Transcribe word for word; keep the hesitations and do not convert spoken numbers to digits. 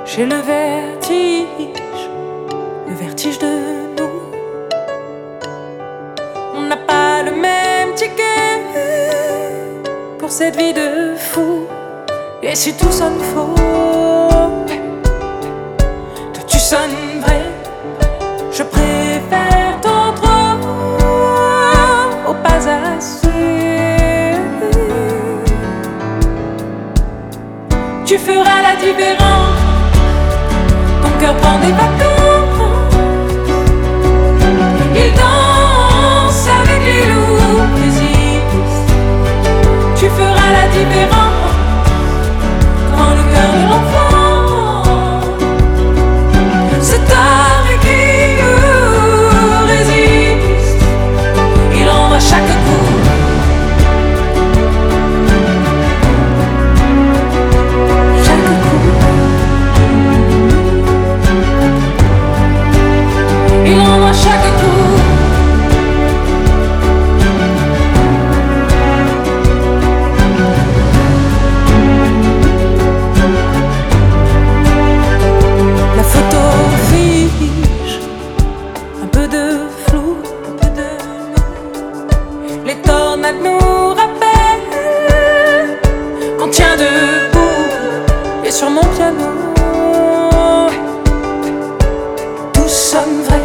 J'ai le vertige, le vertige de nous. On n'a pas le même ticket pour cette vie de fou. Et si tout sonne faux, toi tu sonnes vrai. Je préfère ton trop au pas assez. Tu feras la différence. Ton cœur prend des vacances. Il danse avec les loups résistent. Tu feras la différence quand le cœur de l'enfant se tord et qui résiste. Il rend à chaque coup. Chaque coup. Il rend à chaque coup. La photo fige, un peu de flou, un peu de nous. Les tornades nous rappellent qu'on tient debout. Et sur mon piano, tout sonne vrai.